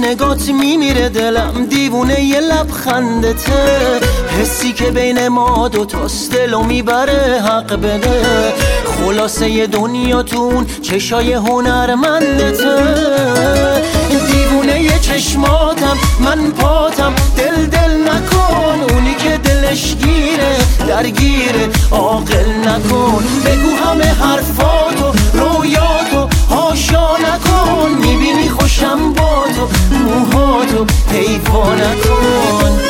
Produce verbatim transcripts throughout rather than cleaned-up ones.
نگات میمیره دلم، دیوونه یه لبخندته، حسی که بین ما دوتاست دلو میبره حق بده، خلاصه دنیاتون چشای هنرمندته، دیوونه یه چشماتم من پاتم، دل دل نکن، اونی که دلش گیره درگیره عاقل نکن، بگو همه حرفاتو رویاتو هاشا نکن، میبینی خوشم با تو موهاتو حیوا نکن.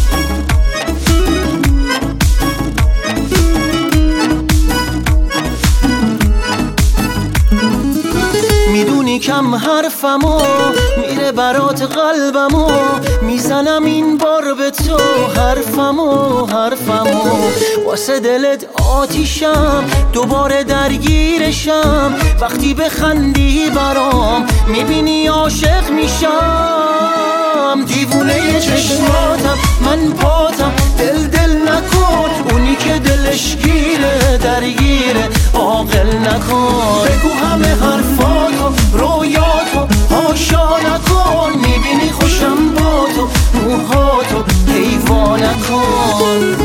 میدونی کم حرفمو میره برات قلبمو، میزنم این بار به تو حرفمو حرفمو، واسه دلت آتیشم دوباره درگیرشم، وقتی بخندی برام میبینی عاشق میشم، دیوونه چشماتم من پاتم، دل دل نکن، اونی که دلش گیره درگیره عاقل نکن، بگو همه حرفاتو رویاتو هاشا نکن، میبینی خوشم با تو موهاتو حیوا نکن.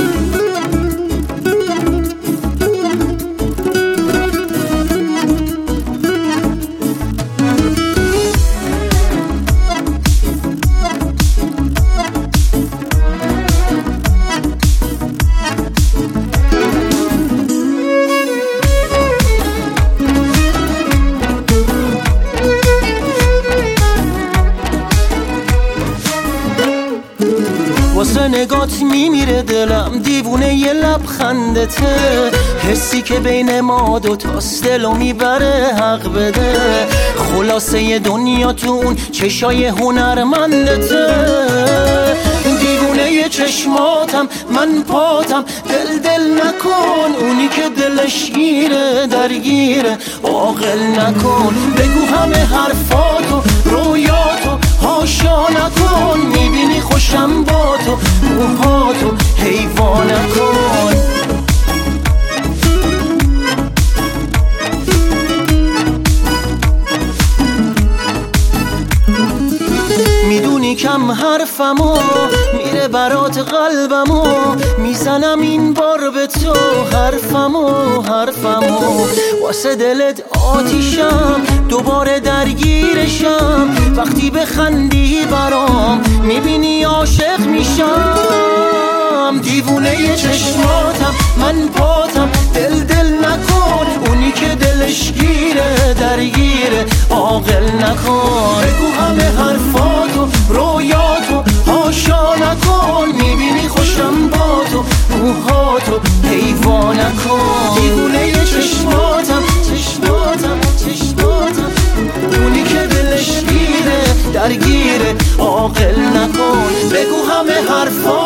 واسه نگات میمیره دلم، دیوونه یه لبخندته، حسی که بین ما دوتاست دلو میبره حق بده، خلاصه دنیاتون چشای هنرمندته، دیوونه یه چشماتم من پاتم، دل دل نکن، اونی که دلش گیره درگیره عاقل نکن، بگو همه حرفاتو رویاتو هاشا نکن، میبینی خوشم با تو موهاتو حیوا نکن. میدونی کم حرفمو میره برات قلبمو، میزنم این بار به تو حرفمو حرفمو، واسه دلت آتیشم دوباره درگیرشم، وقتی بخندی برام میبینی عاشق میشم، دیوونه یه چشماتم من پاتم، دل دل نکن، اونی که دلش گیره درگیره عاقل نکن، بگو همه حرفاتو رویاتو هاشا نکن، میبینی خوشم با تو موهاتو حیوا نکن، دیوونه یه چشماتم چشماتم چشماتم، اونی که دلش گیره درگیره عاقل نکن، بگو همه حرفاتو